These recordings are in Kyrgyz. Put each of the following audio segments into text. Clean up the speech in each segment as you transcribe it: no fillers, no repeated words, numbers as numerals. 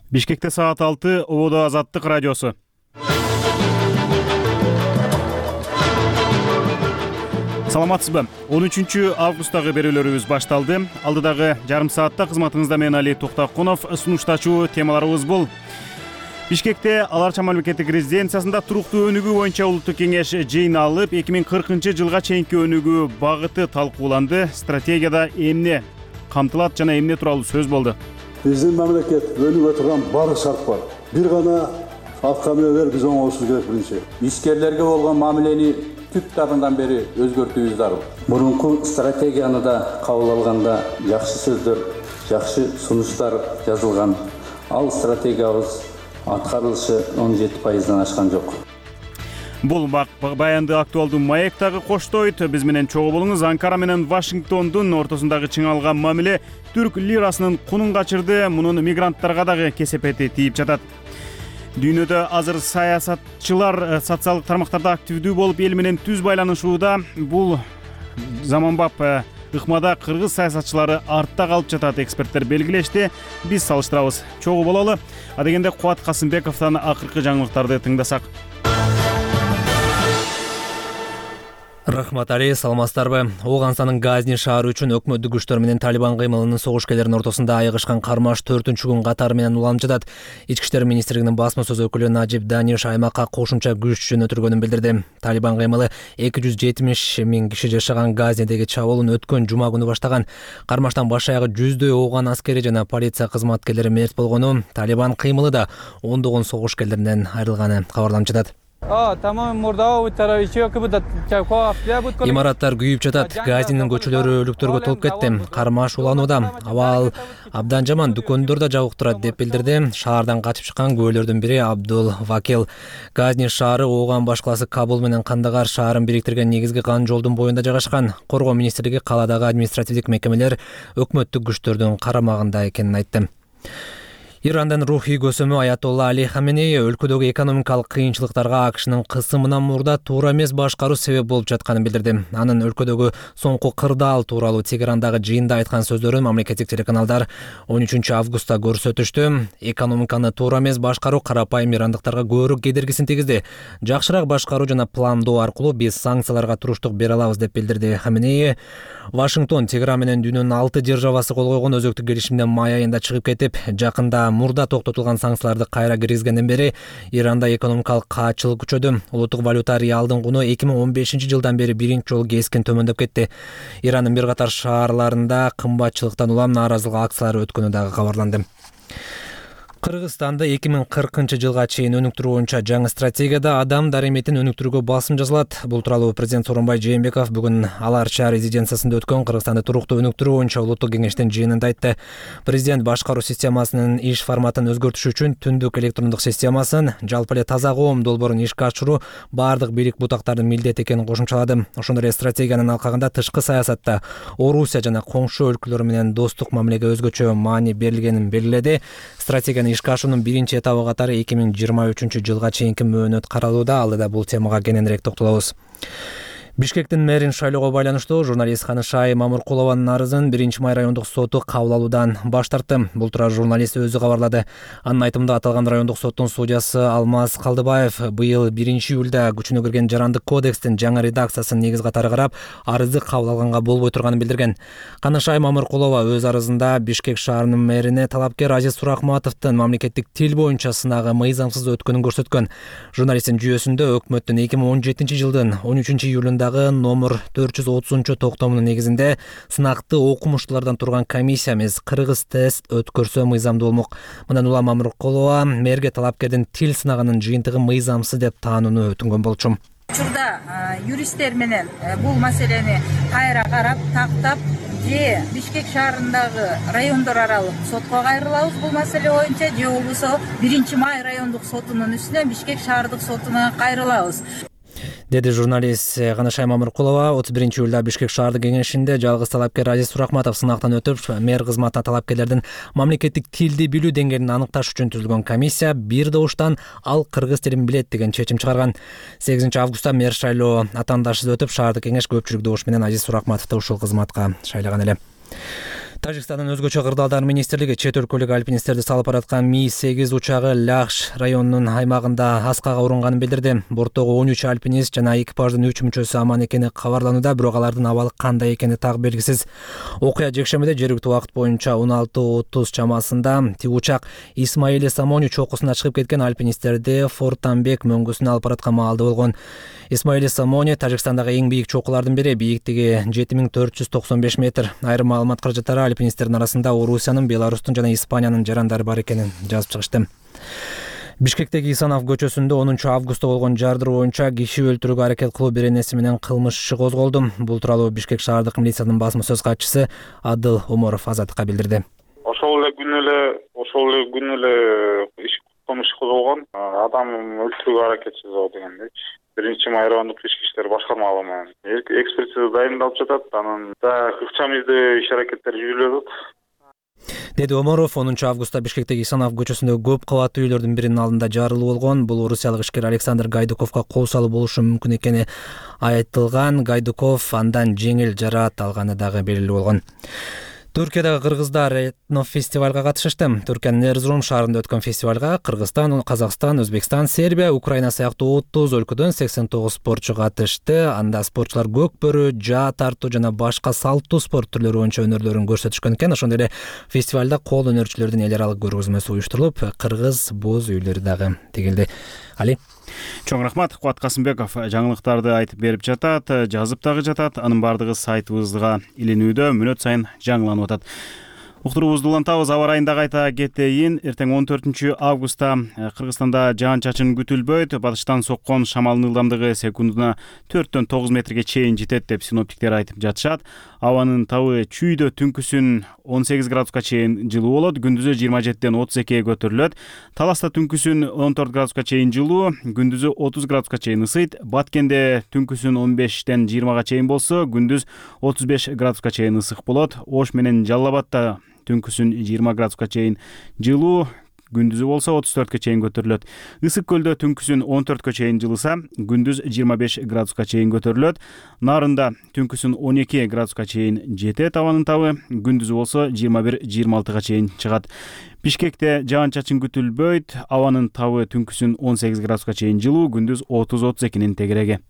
Бишкекте саат 6, Ободо Азаттык радиосу. Саламатсызбы? 13 августтагы берүүлөрүбүз башталды. Алдыдагы жарым саатта кызматыңызда мен Али Токтакунов, сунуштачу темаларыбыз бул. Бишкекте Алар Чам мамлекеттик резиденциясында туруктуу өнүгүү боюнча улуттук кеңеш жыйналып, 2040 жылга чейинки өнүгүү багыты талкууланды. Стратегияда эмне камтылат жана эмне тууралуу сөз болду. Биздин мамлекет өнүгө турган баары шарт бар. Бир гана автомобиль биз оңолушубуз керек биринчи. Ишкерлерге болгон мамилени түп табындан бери өзгөртүүбүз зарыл. Мурунку стратегияны да кабыл алганда жакшы сөздөр, жакшы сунуштар жазылган. Ал стратегиябыз аткарылышы 17%дан ашкан жок. Бул баянды актуалдуу маек дагы коштойт. Биз менен чогуу болуңуз. Анкара менен Вашингтондун ортосундагы чыңалган мамиле түрк лирасынын кунун качырды. Мунун мигранттарга дагы кесепети тийип жатат. Дүйнөдө азыр саясатчылар социалдык тармактарда активдүү болуп, эл менен түз байланышууда. Бул заманбап ыкмада кыргыз саясатчылары артта калып жатат, эксперттер белгилешти. Биз салыштырабыз. Чогуу бололу. Адегенде Кубат Касымбековдон акыркы жаңылыктарды тыңдасак. Рахмат Али, саламатсыздарбы? Ооганстанын Газни шаары үчүн өкмөттүк күчтөр менен Талибан кыймылынын согушкерлеринин ортосунда айыгышкан кармаш 4-күн катары менен уланып жатат. Ички иштер министрлигинин басма сөз өкүлү Najib Danish аймакка кошумча күч жөнөтүлгөнүн билдирди. Талибан кыймылы 270 миң киши жашаган Газнидеги чабуулун өткөн жума күнү баштаган. Кармаштан баш аягы 100дөй ооган аскери жана полиция кызматкерлери мерт болгону, Талибан кыймылы да ондогон согушкерлеринен айрылганы кабарланып жатат. Имараттар күйүп жатат. Газинин көчөлөрү өлүктөргө толуп кетти. Кармаш уланууда. Абал абдан жаман, дүкөндөр да жабык турат деп билдирди шаардан качып чыккан күбөлөрдүн бири Абдул Вакил. Газни шаары Ооган башкаласы Кабул менен Кандагар шаарын бириктирген негизги кан жолдун боюнда жайгашкан. Коргоо министрлиги каладагы административдик мекемелер өкмөттүк күчтөрдүн карамагында экенин айтты. Ирандын рухий көсөмү Аятолла Али Хаменеи өлкөдөгү экономикалык кыйынчылыктарга АКШнын кысымынан мурда туура эмес башкаруу себеп болуп жатканын билдирди. Анын өлкөдөгү соңку кырдаал тууралуу Тегерандагы жыйында айткан сөздөрүн мамлекеттик телеканалдар 13 августта көрсөтүштү. Экономиканы туура эмес башкаруу карапайым ирандыктарга көбүрөөк кедергисин тийгизди. Жакшыраак башкаруу жана пландоо аркылуу биз санкцияларга туруштук бере алабыз деп билдирди Хаменеи. Вашингтон Тегеран менен дүйнөнүн 6 державасы кол койгон өзөктүк келишимден май айында чыгып кетип, жакында мурда токтотулган санкцияларды кайра киргизгенден бери Иранда экономикалык каачылык күчөдү. Улуттук валюта реалдын куну 2015 жылдан бери биринчи жолу кескин төмөндөп кетти. Ирандын бир катар шаарларында кымбатчылыктан улам нааразылык акциялары өткөнү дагы кабарланды. Кыргызстанда 2040 жылга чейин өнүктүрүү боюнча жаңы стратегияда адам дареметин өнүктүрүүгө басым жасалат. Бул тууралуу президент Сооронбай Жээнбеков бүгүн Алар Чаа резиденциясында өткөн Кыргызстанды туруктуу өнүктүрүү боюнча улуттук кеңештин жыйынында айтты. Президент башкаруу системасынын иш форматын өзгөртүш үчүн түндүк электрондук системасын, жалпы эле таза коом долбоорун ишке ашыруу бардык бийлик бутактардын милдети экенин кошумчалады. Ошондой эле стратегиянын алкагында тышкы саясатта Орусия жана коңшу өлкөлөр менен достук мамилеге өзгөчө маани берилгенин белгиледи. Стратегияны ишке ашуунун биринчи этабы катары 2023 жылга чейинки мөөнөт каралууда. Алдыда бул темага кененирээк токтолобуз. Бишкектин мэрин шайлоого байланыштуу журналист Канышай Мамыркулованын арызын 1-май райондук соту кабыл алуудан баш тартты. Бул тууралуу журналист өзү кабарлады. Анын айтымында аталган райондук соттун судьясы Алмаз Калдыбаев быйыл 1-июлда күчүнө кирген жарандык кодекстин жаңы редакциясын негиз катары карап, арызды кабыл алганга болбой турганын билдирген. Канышай Мамыркулова өз арызында Бишкек шаарынын мэрине талапкер Азиз Сурахматовдун мамлекеттик тил боюнча сынагы мыйзамсыз өткөнүн көрсөткөн. Журналисттин жүйөсүндө өкмөттүн 2017 жылдын 13 июлунда номер 430 токтомунун негизинде сынакты окумуштуулардан турган комиссия эмес кыргыз тест өткөрсө мыйзамдуу болмок. Мындан улам Мамыркулова мэрге талапкердин тил сынагынын жыйынтыгы мыйзамсыз деп таанууну өтүнгөн болчу. Учурда юристтер менен бул маселени кайра карап, тактап, же Бишкек шаарындагы райондор аралык сотко кайрылабыз бул маселе боюнча, же болбосо 1-май райондук сотунун үстүнө Бишкек шаардык сотуна кайрылабыз. Деди журналист Канышай Мамыркулова 31 июлда Бишкек шаардык кеңешинде жалгыз талапкер Азиз Сурахматов сынактан өтүп, мэр кызматына талапкерлердин мамлекеттик тилди билүү деңгээлин аныкташ үчүн түзүлгөн комиссия бир добуштан ал кыргыз тилин билет деген чечим чыгарган. 8 августта мэр шайлоо атаандашсыз өтүп, шаардык кеңеш көпчүлүк добуш менен Азиз Сурахматовду ушул кызматка шайлаган эле. Тажикстандын өзгөчө кырдаалдар министрлиги чет өлкөлүк альпинисттерди салып бараткан Ми-8 учагы Лахш районунун аймагында аскага урунганын билдирди. Борттогу 13 альпинист жана экипаждын 3 мүчөсү аман экени кабарланууда, бирок алардын абалы кандай экени так белгисиз. Окуя жекшембиде жергиликтүү убакыт боюнча 16:30 чамасында тиг учак Исмаили Самони чокусуна чыгып кеткен альпинисттерди Фортанбек мөңгүсүнө алып бараткан маалда болгон. Исмаили Самони Тажикстандагы эң бийик чокулардын бири, бийиктиги 7495 метр. Айрым маалымат каражаттары альпинисттердин арасында Орусиянын, Беларустун жана Испаниянын жарандары бар экенин жазып чыгышты. Бишкектеги Исанов көчөсүндө 10 августта болгон жардыруу боюнча киши өлтүрүүгө аракет кылуу беренеси менен кылмыш иши козголду. Бул тууралуу Бишкек шаардык милициянын басма сөз катчысы Адыл Умаров Азаттыкка билдирди. Ошол эле күнү эле кылмыш козголгон. Адам өлтүрүүгө аракет жасоо дегендейчи. 1 райондук ички иштер башкармалыгы экспертиза дайындалып жатат. Анан да ыкчам издөө иш аракеттери жүрүлүп жатат, деди Омаров. 10 августта Бишкектеги Исанов көчөсүндө көп кабаттуу үйлөрдүн биринин алдында жарылуу болгон. Бул орусиялык ишкер Александр Гайдуковго кол салуу болушу мүмкүн экени айтылган. Гайдуков андан жеңил жараат алганы дагы белгилүү болгон. Түркиядагы кыргыздар этнофестивалга катышышты. Түркиянын Эрзурум шаарында өткөн фестивалга Кыргызстан, Казакстан, Өзбекстан, Сербия, Украина сыяктуу 30 өлкөдөн 89 спортчу катышты. Анда спортчулар көк бөрү, жаа тартуу жана башка салттуу спорт түрлөрү боюнча өнөрлөрүн көрсөтүшкөн экен. Ошондой эле фестивалда кол өнөрчүлөрдүн эл аралык көргөзмөсү уюштурулуп, кыргыз боз үйлөрү дагы тигилди. Али. Чоң рахмат. Кубат Касымбеков жаңылыктарды айтып берип жатат, жазып дагы жатат. Анын бардыгы сайтыбызга илинүүдө, мүнөт сайын жаңыланып атат. Уктуруубузду улантабыз. Аба райында кайта кетейин. Эртең 14 августта Кыргызстанда жаан-чачын күтүлбөйт. Батыштан соккон шамалдын ылдамдыгы секундуна 4-9 метрге чейин жетет деп синоптиктер айтып жатышат. Абанын табы чүйдө түнкүсүн 18 градуска чейин жылуу болот, күндүзү 27-32 көтөрүлөт. Таласта түнкүсүн 14 градуска чейин жылуу, күндүзү 30 градуска чейин ысыйт. Баткенде түнкүсүн 15-20 чейин болсо, күндүз 35 градуска чейин ысык болот. Ош менен Жалал Абадта түнкүсүн 20 градуска чейин жылуу, күндүзү болсо 34 чейин көтөрүлөт. Ысык көлдө түнкүсүн 14 чейин жылыса, күндүз 25 градуска чейин көтөрүлөт. Нарында түнкүсүн 12 градуска чейин жетет абанын табы, күндүзү болсо 21-26 чейин чыгат. Бишкекте жаан-чачын күтүлбөйт, абанын табы түнкүсүн 18 градуска чейин жылуу, күндүз 30-32 тегереги.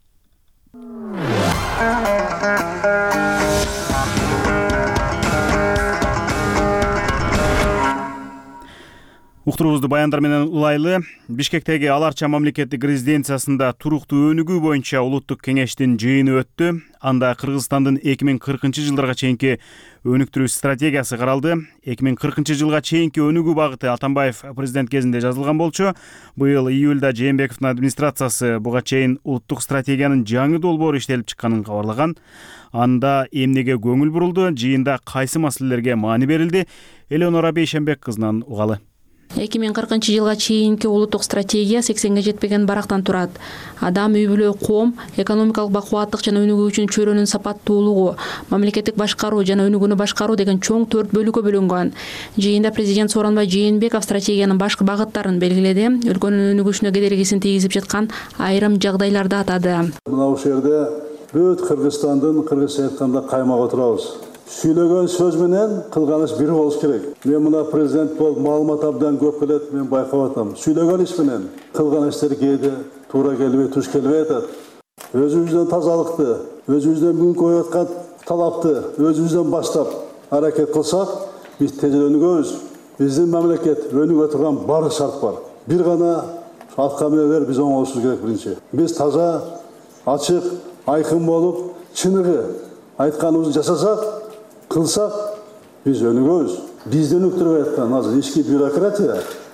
Уктуруубузду баяндар менен улайлы. Бишкектеги Ал Арча мамлекеттик резиденциясында туруктуу өнүгүү боюнча улуттук кеңештин жыйыны өттү. Анда Кыргызстандын 2040 жылдарга чейинки өнүктүрүү стратегиясы каралды. 2040 жылга чейинки өнүгүү багыты Атамбаев президент кезинде жазылган болчу. Быйыл июлда Жээнбековдун администрациясы буга чейин улуттук стратегиянын жаңы долбоору иштелип чыкканын кабарлаган. Анда эмнеге көңүл бурулду, жыйында кайсы маселелерге маани берилди? Элеонора Бейшембек кызынан угалы. 2040 жылга чейинки улуттук стратегия 80ге жетпеген барактан турат. Адам, үй-бүлө, коом, экономикалык бакубаттык жана өнүгүү үчүн чөйрөнүн сапаттуулугу, мамлекеттик башкаруу жана өнүгүүнү башкаруу деген чоң 4 бөлүккө бөлүнгөн. Жыйында президент Сооронбай Жээнбеков стратегиянын башкы багыттарын белгиледи, өлкөнүн өнүгүшүнө кедергисин тийгизип жаткан айрым жагдайларды атады. Мына ушул жерде бүт Кыргызстандын кыргызча айтканда каймак отурабыз. Сүйлөгөн сөз менен кылган иш бир болуш керек. Мен мына президент болуп маалымат абдан көп келет, мен байкап атам. Сүйлөгөн иш менен кылган иштер кээде туура келбей, туш келбей атат. Өзүбүздөн тазалыкты, өзүбүздөн бүгүнкү коюп аткан талапты өзүбүздөн баштап аракет кылсак, биз тез өнүгөбүз. Биздин мамлекет өнүгө турган баардык шарт бар. Бир гана аткамелер биз оңолушубуз керек биринчи. Биз таза, ачык, айкын болуп, чыныгы айтканыбызды жасасак, кылсак, биз өнүгөбүз. Бизди өнүктүрүп аткан азыр ички бюрократия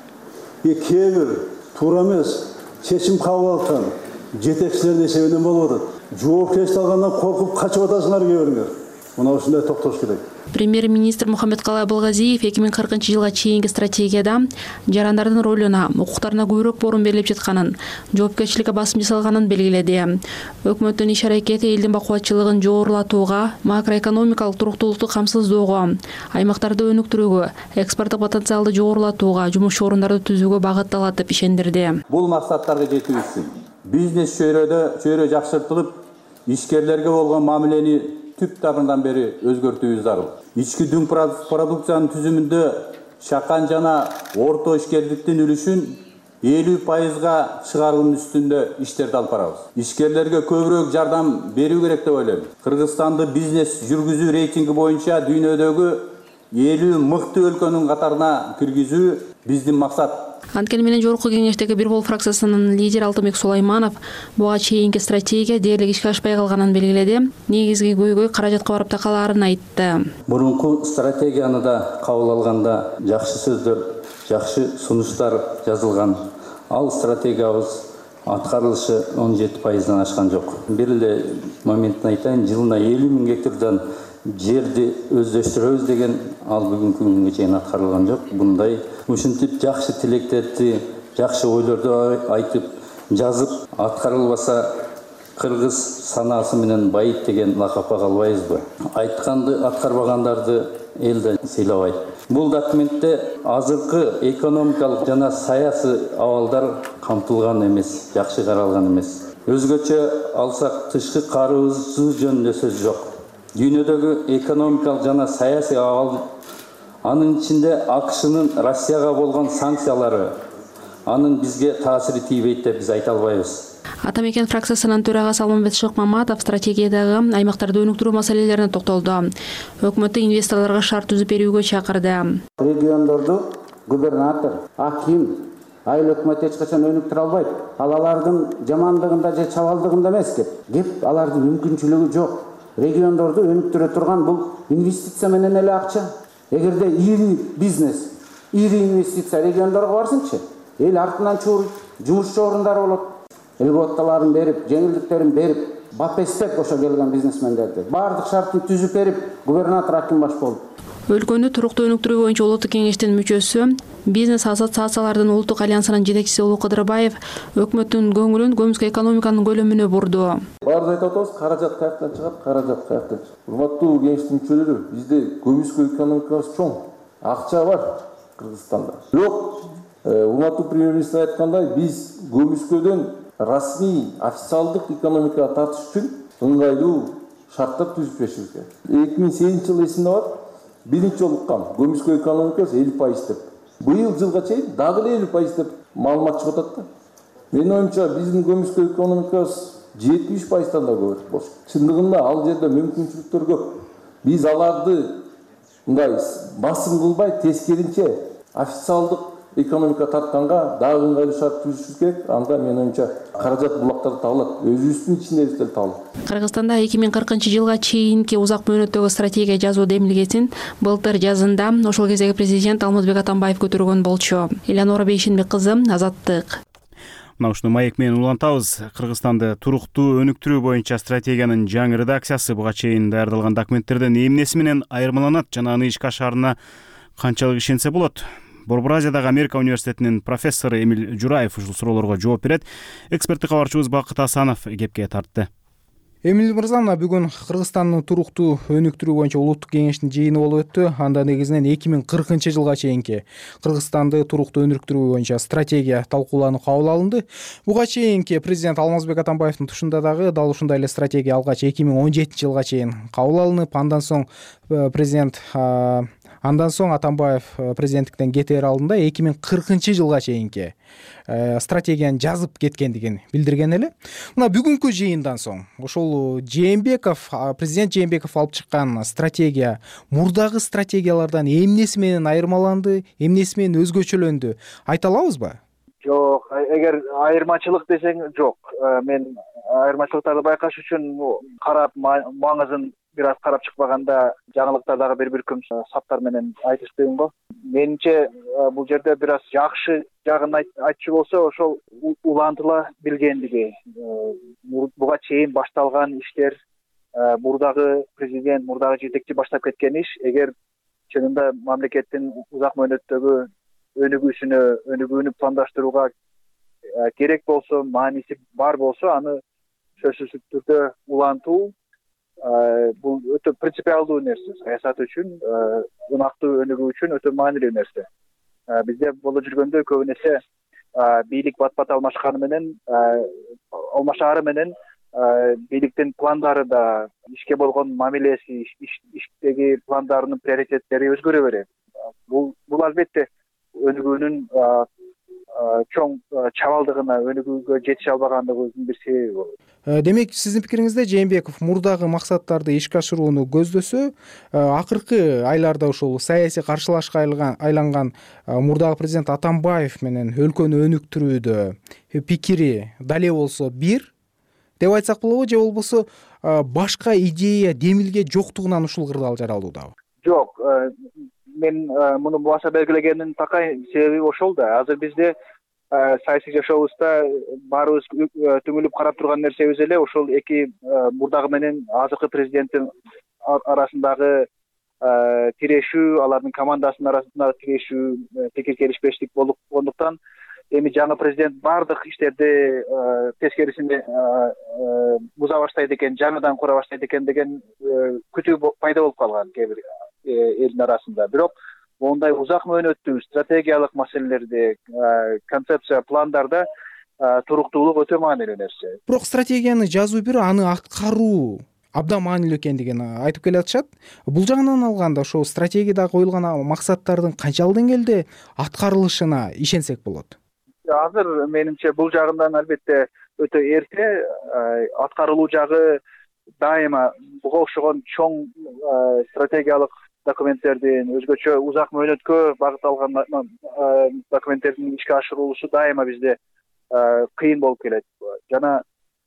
кээ бир туура эмес чечим кабыл алган жетекчилердин эсебинен болуп атат. Жоопкерчилик алгандан коркуп качып атасыңар кээ бириңер. Мына ушундай токтош керек. Премьер-министр Мухаммедкалый Абылгазиев 2040 жылга чейинки стратегияда жарандардын ролуна, укуктарына көбүрөөк борун берилип жатканын, жоопкерчиликке басым жасалганын белгиледи. Өкмөттүн иш аракети элдин бакубатчылыгын жогорулатууга, макроэкономикалык туруктуулукту камсыздоого, аймактарды өнүктүрүүгө, экспорттук потенциалды жогорулатууга, жумуш орундарды түзүүгө багытталат деп ишендирди. Бул максаттарга жетүү үчүн бизнес чөйрө жакшыртылып, ишкерлерге болгон мамилени түп табынан бери өзгөртүүбүз зарыл. ички дүң продукциянын түзүмүндө чакан жана орто ишкерликтин үлүшүн 50%га чыгаруунун үстүндө иштерди алып барабыз. Ишкерлерге көбүрөөк жардам берүү керек деп ойлойм. Кыргызстанды бизнес жүргүзүү рейтинги боюнча дүйнөдөгү 50 мыкты өлкөнүн катарына киргизүү биздин максат. Анткени менен жогорку кеңештеги Бир Бол фракциясынын лидери Алтынбек Сулайманов буга чейинки стратегия дээрлик ишке ашпай калганын белгиледи. Негизги көйгөй каражатка барып такалаарын айтты. Мурунку стратегияны да кабыл алганда жакшы сөздөр, жакшы сунуштар жазылган. Ал стратегиябыз аткарылышы 17%дан ашкан жок. Бир эле моментин айтайын, жылына 50 000 гектардан жерди өздөштүрөбүз деген ал бүгүнкү күнгө чейин аткарылган жок. Мындай ушинтип жакшы тилектерди, жакшы ойлорду айтып, жазып аткарылбаса кыргыз санаасы менен байыт деген лакапка калбайбызбы? Айтканды аткарбагандарды эл да сыйлабайт. Бул документте азыркы экономикалык жана саясий абалдар камтылган эмес, жакшы каралган эмес. Өзгөчө алсак тышкы карызы жөнүндө сөз жок. Дүйнөдөгү экономикалык жана саясий абал, анын ичинде АКШнын Россияга болгон санкциялары, анын бизге таасири тийбейт деп биз айта албайбыз. Атамекен фракциясынын төрагасы Алмамбет Шыкмаматов стратегиядагы аймактарды өнүктүрүү маселелерине токтолду. Өкмөттү инвесторлорго шарт түзүп берүүгө чакырды. Региондорду губернатор, аким, айыл өкмөт эч качан өнүктүрө албайт. Алардын жамандыгында же чабалдыгында эмес кеп, алардын мүмкүнчүлүгү жок. Региондорду өнүктүрө турган бул инвестиция менен эле акча. Эгерде ири бизнес, ири инвестиция региондорго барсынчы, эл артынан чуур жумуш орундары болот. Льготаларын берип, жеңилдиктерин берип, бапестеп ошо келген бизнесмендерди баардык шартын түзүп берип, губернатор аким баш болуп. Өлкөнү туруктуу өнүктүрүү боюнча улуттук кеңештин мүчөсү, бизнес ассоциациялардын улуттук альянсынын жетекчиси Улуу Кыдырбаев өкмөттүн көңүлүн көмүскө экономиканын көлөмүнө бурду. Баарыбыз айтып атабыз, каражат каяктан чыгат, каражат каяктан чыгат. Урматтуу кеңештин мүчөлөрү, бизде көмүскө экономикабыз чоң, акча бар Кыргызстанда. Бирок, урматтуу премьер-министр айткандай, биз көмүскөдөн расмий, официалдык экономикага тартыш үчүн ыңгайлуу шарттар түзүп беришибиз керек. 2008 жыл эсимде бар. Биринчи жолу уккам, көмүскө экономикасы 50% деп. Быйыл жылга чейин дагы 50% деп маалымат чыгып атат да. Менин оюмча биздин көмүскө экономикасы 70%дан да көп болуш. Чындыгында ал жерде мүмкүнчүлүктөр көп. Биз аларды мындай басым кылбай, тескеринче официалдык экономика тартканга дагы ыңгайлуу шарт түзүшүбүз керек. Анда менин оюмча каражат булактары табылат. Өзүбүздүн ичинде табылат. Кыргызстанда 2040 жылга чейинки узак мөөнөттөгү стратегия жазуу демилгесин былтыр жазында ошол кездеги президент Алмазбек Атамбаев көтөргөн болчу. Элеонора Бейшенбек кызы, Азаттык. Мына ушуну маек менен улантабыз. Кыргызстанды туруктуу өнүктүрүү боюнча стратегиянын жаңы редакциясы буга чейин даярдалган документтерден эмнеси менен айырмаланат жана аны ишке ашаарына канчалык ишенсе болот? Борбор Азиядагы Америка университетинин профессору Эмиль Жураев ушул суроолорго жооп берет. Эксперттик кабарчыбыз Бакыт Асанов кепке тартты. Эмиль мырза, бүгүн Кыргызстандын туруктуу өнүктүрүү боюнча улуттук кеңештин жыйыны болуп өттү. Анда негизинен 2040 жылга чейинки Кыргызстанды туруктуу өнүктүрүү боюнча стратегия талкууланып кабыл алынды. Буга чейинки президент Алмазбек Атамбаевдин тушунда дагы дал ушундай эле стратегия алгач 2017 жылга чейин кабыл алынып, андан соң Атамбаев президенттиктен кетер алдында 2040 жылга чейинки стратегияны жазып кеткендигин билдирген эле. Мына бүгүнкү жыйындан соң ошол президент Жээнбеков алып чыккан стратегия мурдагы стратегиялардан эмнеси менен айырмаланды, эмнеси менен өзгөчөлөндү, айта алабызбы? Жок, эгер айырмачылык десең жок. Мен айырмачылыктарды байкаш үчүн карап маңызын бир аз карап чыкпаганда жаңылыктардагы бир күн саптар менен айтыштыгым го. Менимче бул жерде бир аз жакшы жагын айтчу болсо, ошол улантыла билгендиги. Буга чейин башталган иштер, мурдагы президент, мурдагы жетекчи баштап кеткен иш, эгер чынында мамлекеттин узак мөөнөттөгү өнүгүүнү пландаштырууга керек болсо, мааниси бар болсо, аны сөзсүз түрдө улантуу бул өтө принципиалдуу нерсе. Саясат үчүн, ынактуу өнүгүү үчүн өтө маанилүү нерсе. Бизде болуп жүргөндө көбүнесе бийлик бат-бат алмашаары менен бийликтин пландары да, ишке болгон мамилеси, иштеги пландарынын приоритеттери өзгөрө берет. Бул албетте өнүгүүнүн чоң чабалдыгына, өнүгүүгө жетише албагандыгыбыздын бир себеби болот. Демек сиздин пикириңизде Жээнбеков мурдагы максаттарды ишке ашырууну көздөсө, акыркы айларда ушул саясий каршылашка айланган мурдагы президент Атамбаев менен өлкөнү өнүктүрүүдө пикири дал эле болсо бир деп айтсак болобу, же болбосо башка идея демилге жоктугунан ушул кырдаал жаралуудабы? Жок, мен муну баса белгилегендин такай себеби ошол да. Азыр бизде саясий жашообузда баарыбыз түңүлүп карап турган нерсебиз эле ошол эки мурдагы менен азыркы президенттин арасындагы тирешүү, алардын командасынын арасындагы тирешүү, пикир келишпештик болгондуктан эми жаңы президент баардык иштерди тескерисинде буза баштайт экен, жаңыдан кура баштайт экен деген күтүү пайда болуп калган кээ бир элдин арасында. Бирок мондай узак мөөнөттүү стратегиялык маселелерде, концепция, пландарда туруктуулук өтө маанилүү нерсе. Бирок стратегияны жазуу бир, аны аткаруу абдан маанилүү экендигин айтып келатышат. Бул жагынан алганда ошол стратегияда коюлган максаттардын канчалык деңгээлде аткарылышына ишенсек болот? Азыр менимче бул жагынан албетте өтө эрте. Аткарылуу жагы дайыма буга окшогон чоң стратегиялык документтердин, өзгөчө узак мөөнөткө багытталган документтердин ишке ашырылуусу дайыма бизде кыйын болуп келет. Жана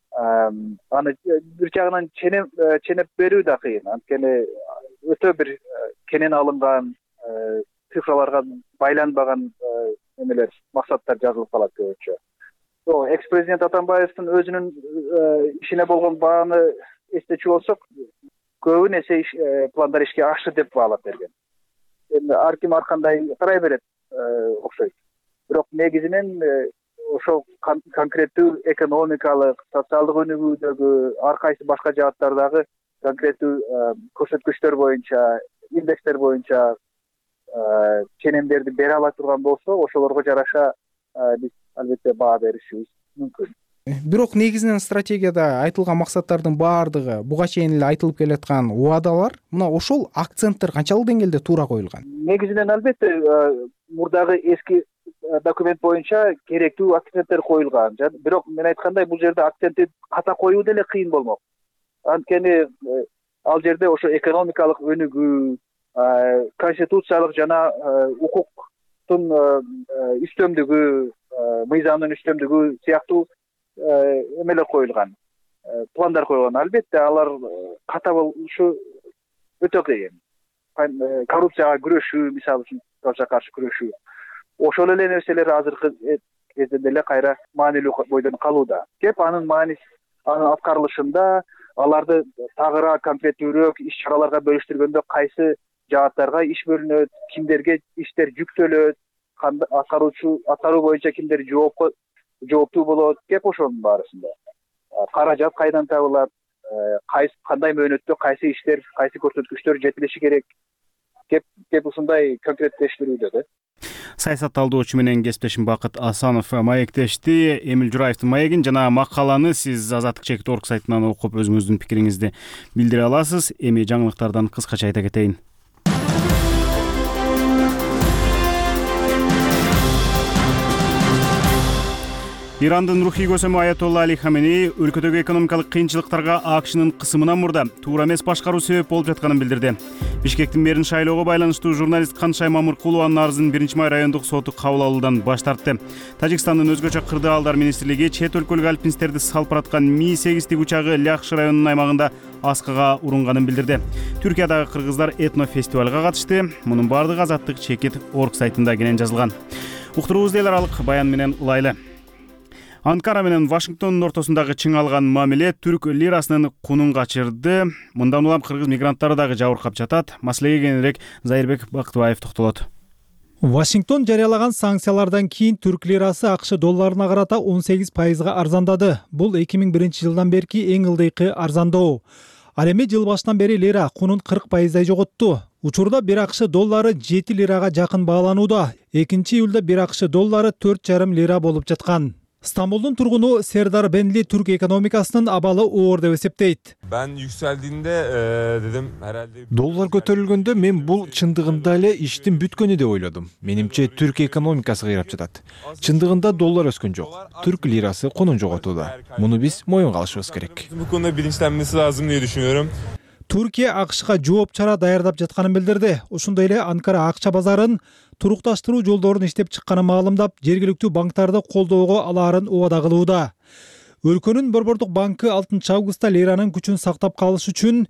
аны бир жагынан ченеп берүү да кыйын. Анткени өтө бир кенен алынган, цифраларга байланбаган эмелер, максаттар жазылып калат көбүнчө. Экс-президент Атамбаевдин өзүнүн ишине болгон бааны эстечү болсок, көбүн эсе пландар ишке ашты деп баалап берген. Эми ар ким ар кандай карай берет окшойт. Бирок негизинен ошол конкреттүү экономикалык, социалдык өнүгүүдөгү, ар кайсы башка жааттардагы конкреттүү көрсөткүчтөр боюнча, индекстер боюнча ченемдерди бере ала турган болсо, ошолорго жараша биз албетте баа беришибиз мүмкүн. Бирок негизинен стратегияда айтылган максаттардын баардыгы, буга чейин эле айтылып келаткан убадалар, мына ошол акценттер канчалык деңгээлде туура коюлган? Негизинен албетте мурдагы эски документ боюнча керектүү акценттер коюлган. Бирок мен айткандай, бул жерде акцентти ката коюу деле кыйын болмок. Анткени ал жерде ошо экономикалык өнүгүү, конституциялык жана укуктун үстөмдүгү, мыйзамдын үстөмдүгү сыяктуу эмелер коюлган, пландар коюлган. Албетте алар ката болушу өтө кыйын. Коррупцияга күрөшүү, мисалы үчүн коррупцияга каршы күрөшүү, ошол эле нерселер азыркы кезде деле кайра маанилүү бойдон калууда. Кеп анын мааниси, анын аткарылышында аларды тагыраак конкреттүүрөөк иш чараларга бөлүштүргөндө кайсы жааттарга иш бөлүнөт, кимдерге иштер жүктөлөт, аткаруу боюнча кимдер жооптуу болот, кеп ошонун баарысында. Каражат кайдан табылат, кандай мөөнөттө кайсы иштер, кайсы көрсөткүчтөр жетилиши керек, кеп ушундай конкреттештирүүдө да. Саясатталдоочу менен кесиптешим Бакыт Асанов маектешти. Эмил Жураевдин маегин жана макаланы сиз Азаттык чекит орг сайтынан окуп өзүңүздүн пикириңизди билдире аласыз. Эми жаңылыктардан кыскача айта кетейин. Ирандын рухий көсөмү Аятолла Али Хаменеи өлкөдөгү экономикалык кыйынчылыктарга АКШнын кысымынан мурда туура эмес башкаруу себеп болуп жатканын билдирди. Бишкектин мэрин шайлоого байланыштуу журналист Каншай Мамыркулованын арызын 1-май райондук соту кабыл алуудан баш тартты. Тажикстандын өзгөчө кырдаалдар министрлиги чет өлкөлүк альпинисттерди салпыраткан Ми-8 учагы Ляхшы районунун аймагында аскага урунганын билдирди. Түркиядагы кыргыздар этнофестивалга катышты. Мунун баардыгы Азаттык чекит орг сайтында кенен жазылган. Уктуруубузда эл аралык баян менен Улайлы. Анкара менен Вашингтондун ортосундагы чыңалган мамиле түрк лирасынын кунун качырды. Мындан улам кыргыз мигранттары дагы жабыркап жатат. Маселеге кененирээк Зайырбек Бактыбаев токтолот. Вашингтон жарыялаган санкциялардан кийин түрк лирасы АКШ долларына карата 18% арзандады. Бул 2001 жылдан берки эң ылдыйкы арзандоо. Ал эми жыл башынан бери лира кунун 40% жоготту. Учурда бир АКШ доллары 7 лирага жакын бааланууда. 2-июлда бир АКШ доллары 4,5 лира болуп жаткан. Стамбулдун тургуну Сердар Бенли Türk экономикасынын абалы оор деп эсептейт. Ben yükseldiğinde dedim herhalde... Доллар көтөрүлгөндө мен бул чындыгында эле иштин бүткөнү деп ойлодум. Менимче Түрк экономикасы кыйрап жатат. Чындыгында доллар өскөн жок. Түрк лирасы конун жоготууда. Муну биз моюнга алышыбыз керек. Bu konuda bilinçlenmesi lazım diye düşünüyorum. Түркия АКШга жооп чара даярдап жатканын билдирди. Ошондой эле Анкара акча базарын турукташтыруу жолдорун иштеп чыкканын маалымдап, жергиликтүү банктарды колдоого алаарын убада кылууда. Өлкөнүн Борбордук банкы 6 августта лиранын күчүн сактап калыш үчүн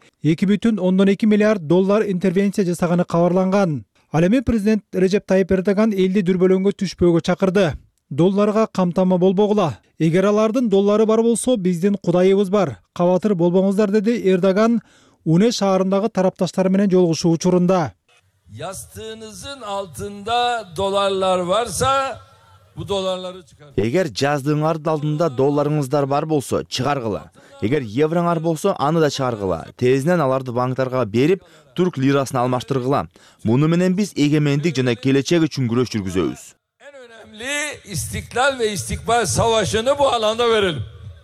2,2 миллиард доллар интервенция жасаганы кабарланган. Ал эми президент Режеп Тайип Эрдоган элди дүрбөлөңгө түшпөөгө чакырды. Долларга камтама болбогула. Эгер алардын доллары бар болсо, биздин кудайыбыз бар. Кабатыр болбоңуздар, деди Эрдоган Une шаарындагы тарапташтар менен жолугушуу учурунда. Yastığınızın altında dolarlar varsa bu dolarları çıkarın. Эгер жаздığыңардын алдында долларыңыздар бар болсо, чыгаргыла. Эгер евроңар болсо, аны да чыгаргыла. Тезинен аларды банктарга берип, турк лирасына алмаштыргыла. Муну менен биз эгемендик жана келечек үчүн күрөш жүргүзөбүз. En önemli istiklal ve istikbal savaşını bu alanda verelim.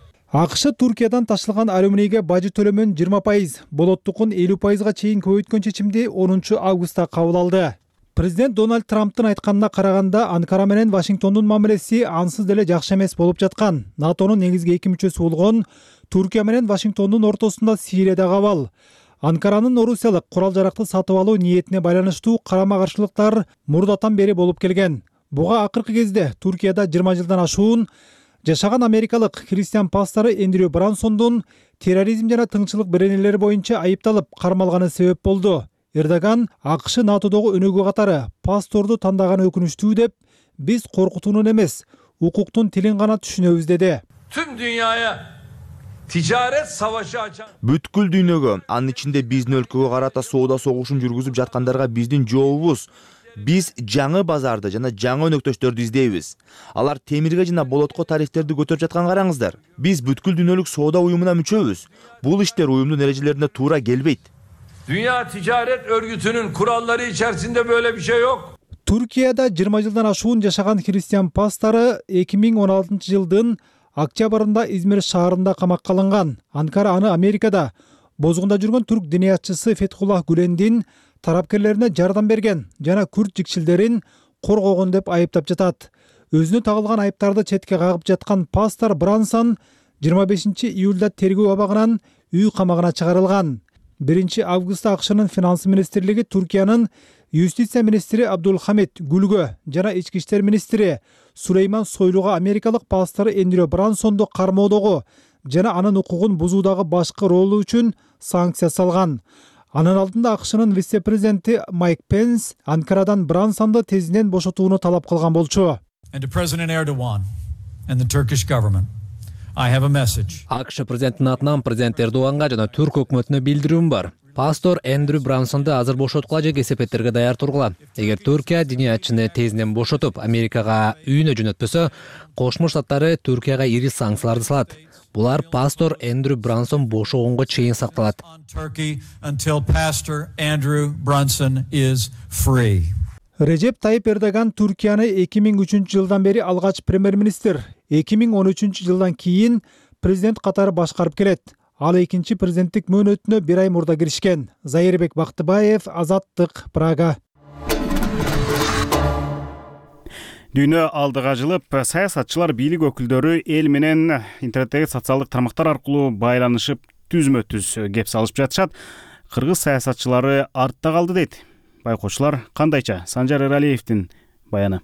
АКШ Түркиядан ташылган алюминийге бажы төлөмөн 20%, болоттукун 50%га чейин көбөйткөн чечимди 10 августта кабыл алды. Президент Дональд Трамптын айтканына караганда, Анкара менен Вашингтондун мамилеси ансыз деле жакшы эмес болуп жаткан. НАТОнун негизги 2 мүчөсү болгон Түркия менен Вашингтондун ортосунда Сирияда кабал. Анкаранын орусиялык курал-жаракты сатып алуу ниетине байланыштуу карама-каршылыктар мурдатан бери болуп келген. Буга акыркы кезде Түркияда 20 жылдан ашуун жашаган америкалык христиан пастору Эндрю Брансондун терроризм жана тыңчылык беренелери боюнча айыпталып кармалганы себеп болду. Эрдоган АКШ НАТОдогу өнүгүү катары пасторду тандаганы өкүнүчтүү деп, биз коркутуунун эмес, укуктун тилин гана түшүнөбүз деди. Tüm dünyaya ticaret savaşı açan... Бүткүл дүйнөгө, анын ичинде биздин өлкөгө карата соода согушун жүргүзүп жаткандарга биздин жообубуз. Биз жаңы базарды жана жаңы өнөктөштөрдү издейбиз. Алар темирге жана болотко тарифтерди көтөрүп жаткан караңыздар. Биз бүткүл дүйнөлүк соода уюмуна мүчөбүз. Бул иштер уюмдун эрежелерине туура келбейт. Dünya Ticaret Örgütü'nün kuralları içerisinde böyle bir şey yok. Түркияда 20 жылдан ашуун жашаган христиан пастору 2016 жылдын октябрында Измир шаарында камакка алынган. Анкара аны Америкада бозгунда жүргөн түрк диниятчысы Фетхуллах Гүлендин тарапкерлерине жардам берген жана күрд жикшилдерин коргогон деп айыптап жатат. Өзүнө тагылган айыптарды четке кагып жаткан пастор Брансон 25 июлда тергөө абагынан үй камагына чыгарылган. 1 августта АКШнын финанс министрлиги Түркиянын юстиция министри Абдул Хамид Гүлгө жана ички иштер министри Сулейман Сойлуга америкалык пастору Эндрю Брансонду кармоодогу жана анын укугун бузуудагы башкы ролу үчүн санкция салган. Анын алдында АКШнын вице-президенти Майк Пенс Анкарадан Брансонду тезинен бошотууну талап кылган болчу. АКШ президентинин атынан президент Эрдоганга жана түрк өкмөтүнө билдирүүм бар. Пастор Эндрю Брансонду азыр бошоткула же кесепеттерге даяр тургула. Эгер Түркия диниятчыны тезинен бошотуп, Америкага үйүнө жөнөтпөсө, Кошмо Штаттары Түркияга ири санкцияларды салат. Булар пастор Эндрю Брансон бошогонго чейин сакталат. Режеп Тайип Эрдоган Түркияны 2003 жылдан бери алгач премьер-министр, 2013 жылдан кийин президент катары башкарып келет. Ал экинчи президенттик мөөнөтүнө 1 ай мурда киришкен. Зайырбек Бактыбаев, Азаттык, Прага. Дүйнө алдыга жылып, саясатчылар, бийлик өкүлдөрү эл менен интернеттеги социалдык тармактар аркылуу байланышып, түзмө-түз кеп салышып жатышат. Кыргыз саясатчылары артта калды дейт. Байкоочулар кандайча? Санжар Эралиевдин баяны.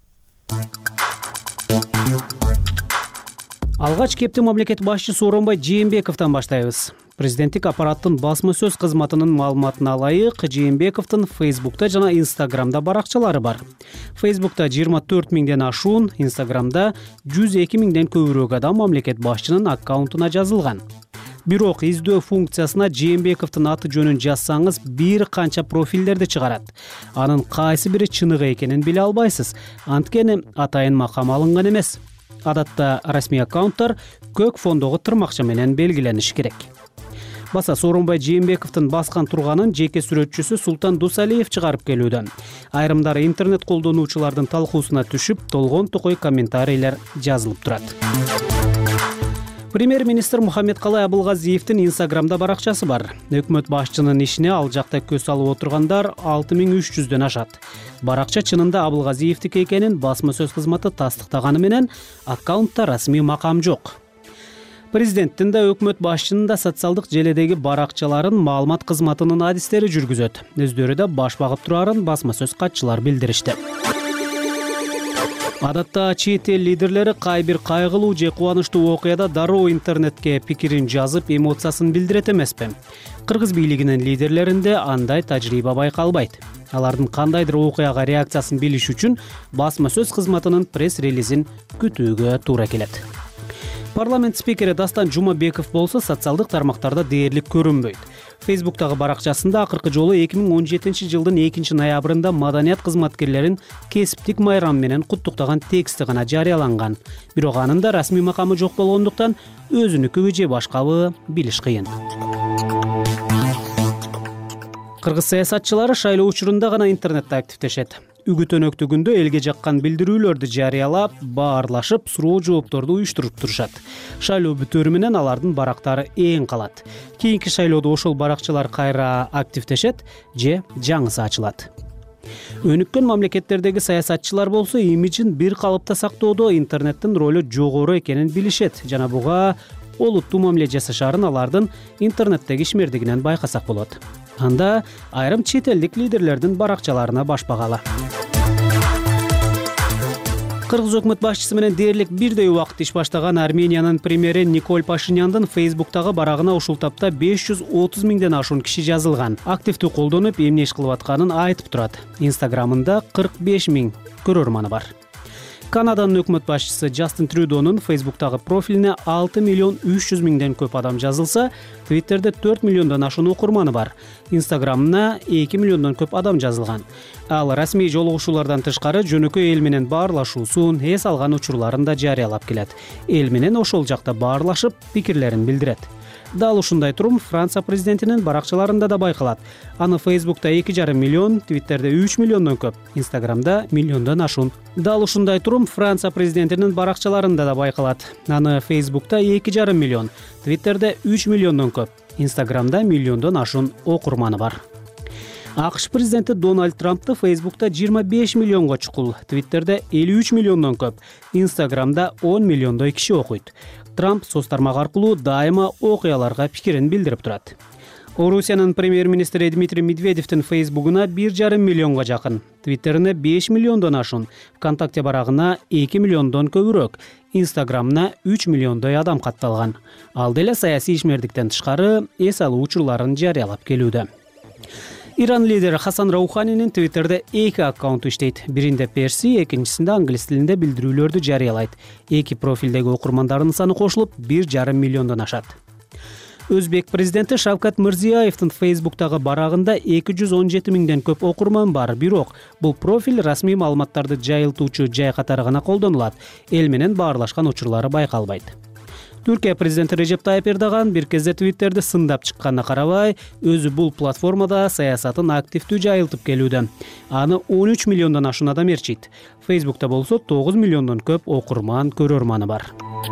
Алгач кепти мамлекет башчысы Сооронбай Жээнбековдон баштайбыз. Президенттик аппараттын басма сөз кызматынын маалыматына ылайык, Жээнбековдун Фейсбукта жана Инстаграмда баракчалары бар. Фейсбукта 24 миңден ашуун, Инстаграмда 102 миңден көбүрөөк адам мамлекет башчынын аккаунтуна жазылган. Бирок издөө функциясына Жээнбековдун аты жөнүн жазсаңыз бир канча профилдерди чыгарат. Анын кайсы бири чыныгы экенин биле албайсыз. Анткени атайын макам алынган эмес. Адатта расмий аккаунттар көк фондогу тырмакча менен белгилениши керек. баса Сооронбай Жээнбековдун баскан турганын жеке сүрөтчүсү Султан Дусалиев чыгарып келүүдө. Айрымдары интернет колдонуучулардын талкуусуна түшүп, толгон токой комментарийлер жазылып турат. Премьер-министр Мухаммедкалай Абылгазиевдин Инстаграмда баракчасы бар. Өкмөт башчынын ишине ал жакта көз салып отургандар 6300дөн ашат. Баракча чынында Абылгазиевдики экенин басма сөз кызматы тастыктаганы менен аккаунтта расмий макам жок. Президенттин да өкмөт башчынын да социалдык желедеги баракчаларын маалымат кызматынын адистери жүргүзөт. Өздөрү да баш багып турарын басма сөз катчылар билдиришти. Адатта чет эл лидерлери кай бир кайгылуу же кубанычтуу окуяда дароо интернетке пикирин жазып, эмоциясын билдирет эмеспи? Кыргыз бийлигинин лидерлеринде андай тажрыйба байкалбайт. Алардын кандайдыр окуяга реакциясын билиш үчүн басма сөз кызматынын пресс-релизин күтүүгө туура келет. Парламент спикери Дастан Жумабеков болсо социалдык тармактарда дээрлик көрүнбөйт. Фейсбуктагы баракчасында акыркы жолу 2017 жылдын 2-ноябрында маданият кызматкерлерин кесиптик майрам менен куттуктаган тексти гана жарыяланган. Бирок анын да расмий макамы жок болгондуктан өзүнүкүбү же башкабы билиш кыйын. Кыргыз саясатчылары шайлоо учурунда гана интернетте активдешет. Үгүт өнөктүгүндө элге жаккан билдирүүлөрдү жарыялап, баарлашып, суроо жоопторду уюштуруп турушат. Шайлоо бүтөөрү менен алардын барактары эң калат. Кийинки шайлоодо ошол баракчалар кайра активдешет же жаңысы ачылат. Өнүккөн мамлекеттердеги саясатчылар болсо имиджин бир калыпта сактоодо интернеттин ролу жогору экенин билишет жана буга олуттуу мамиле жасашаарын алардын интернеттеги ишмердигинен байкасак болот. Анда айрым чет элдик лидерлердин баракчаларына баш багалы. Кыргыз өкмөт башчысы менен дээрлик бирдей убакыт иш баштаган Армениянын премьери Николь Пашиняндын Фейсбуктагы барагына ушул тапта 530 миңден ашуун киши жазылган. Активдүү колдонуп, эмне иш кылып атканын айтып турат. Инстаграмында 45 миң көрөрманы бар. Канаданын өкмөт башчысы Джастин Трюдонун Фейсбуктагы профилине 6 миллион 300 миңден көп адам жазылса, Твиттерде 4 миллиондон ашуун окурманы бар. Инстаграмына 2 миллиондон көп адам жазылган. Ал расмий жолугушуулардан тышкары жөнөкөй эл менен баарлашуусун, эс алган учурларын да жарыялап келет. Эл менен ошол жакта баарлашып, пикирлерин билдирет. Дал ушундай турум Франция президентинин баракчаларында да байкалат. Аны Фейсбукта 2,5 миллион, Твиттерде 3 миллиондон көп, Инстаграмда миллиондон ашуун. Дал ушундай турум Франция президентинин баракчаларында да байкалат. Аны Фейсбукта 2,5 миллион, Твиттерде 3 миллиондон көп, Инстаграмда миллиондон ашуун окурманы бар. АКШ президенти Дональд Трампты Фейсбукта 25 миллионго чукул, Твиттерде 53 миллиондон көп, Инстаграмда 10 миллиондой киши окуйт. Трамп соц тармак аркылуу дайыма окуяларга пикирин билдирип турат. Орусиянын премьер-министри Дмитрий Медведевдин Фейсбугуна 1,5 миллионго жакын, Твиттерине 5 миллиондон ашуун, ВКонтакте барагына 2 миллиондон көбүрөөк, Инстаграмына 3 миллиондой адам катталган. Ал деле саясий ишмердиктен тышкары эс алуу учурларын жарыялап келүүдө. Иран лидери Хасан Рауханинин Твиттерде 2 аккаунт иштейт. Биринде перси, экинчисинде англис тилинде билдирүүлөрдү жарыялайт. 2 профилдеги окурмандарынын саны кошулуп 1,5 миллиондон ашат. Өзбек президенти Шавкат Мирзиёевдин Фейсбуктагы барагында 217 миңден көп окурман бар, бирок бул профиль расмий маалыматтарды жайылтуучу жай катары гана колдонулат. Эл менен баарлашкан учурлары байкалбайт. Түркия президенти Режеп Тайып Эрдоган бир кезде Твиттерди сындап чыкканына карабай, өзү бул платформада саясатын активдүү жайылтып келүүдө. Аны 13 миллиондон ашуун адам ээрчийт. Фейсбукта болсо 9 миллиондон көп окурман, көрөрманы бар.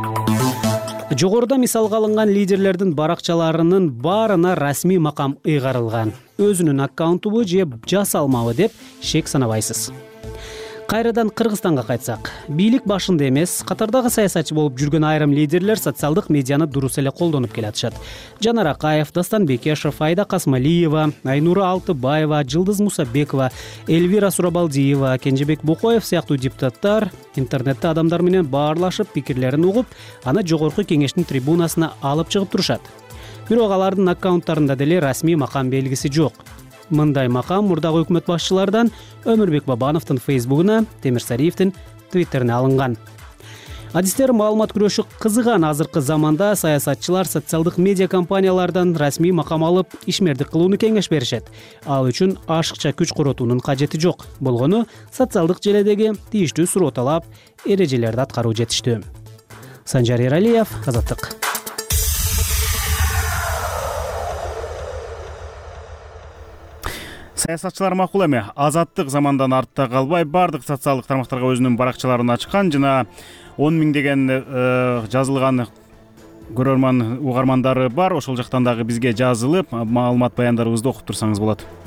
Жогоруда мисалга алынган лидерлердин баракчаларынын баарына расмий макам ыйгарылган. Өзүнүн аккаунтубу же жасалмабы деп шек санабайсыз. Кайрадан Кыргызстанга кайтсак, бийлик башында эмес, катардагы саясатчы болуп жүргөн айрым лидерлер социалдык медианы дурус эле колдонуп келатышат. Жанар Акаев, Дастан Бекешев, Айда Касмалиева, Айнура Алтыбаева, Жылдыз Мусабекова, Эльвира Сурабалдиева, Кенжебек Бокоев сыяктуу депутаттар интернетте адамдар менен баарлашып, пикирлерин угуп, аны жогорку кеңештин трибунасына алып чыгып турушат. Бирок алардын аккаунттарында деле расмий макам белгиси жок. Мындай макам мурдагы өкмөт башчылардан Өмүрбек Бабановдун Фейсбугуна, Темир Сариевдин Твиттерине алынган. Адистер маалымат күрөшү кызыган азыркы заманда саясатчылар социалдык медиа компаниялардан расмий макам алып, ишмердик кылууну кеңеш беришет. Ал үчүн ашыкча күч коротуунун кажети жок. Болгону социалдык желедеги тийиштүү суроо талап, эрежелерди аткаруу жетиштүү. Санжар Эралиев, Азаттык. Саясатчылар макул эми. Азаттык замандан артта калбай бардык социалдык тармактарга өзүнүн баракчаларын ачкан жана 10 миңдеген жазылган көрөрман угармандары бар. Ошол жактан дагы бизге жазылып маалымат баяндарыбызды окуп турсаңыз болот.